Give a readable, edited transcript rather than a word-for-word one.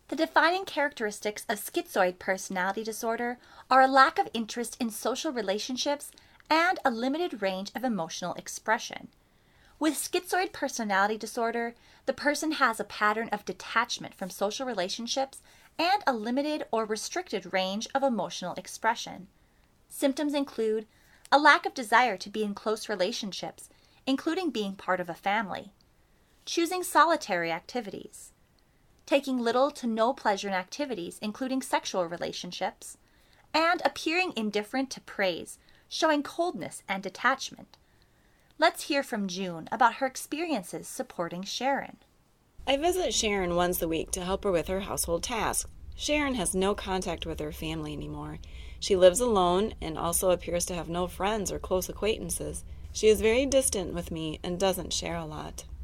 The defining characteristics of schizoid personality disorder are a lack of interest in social relationships and a limited range of emotional expression. With schizoid personality disorder, the person has a pattern of detachment from social relationships and a limited or restricted range of emotional expression. Symptoms include a lack of desire to be in close relationships, including being part of a family, choosing solitary activities, taking little to no pleasure in activities, including sexual relationships, and appearing indifferent to praise, showing coldness and detachment. Let's hear from June about her experiences supporting Sharon. I visit Sharon once a week to help her with her household tasks. Sharon has no contact with her family anymore. She lives alone and also appears to have no friends or close acquaintances. She is very distant with me and doesn't share a lot.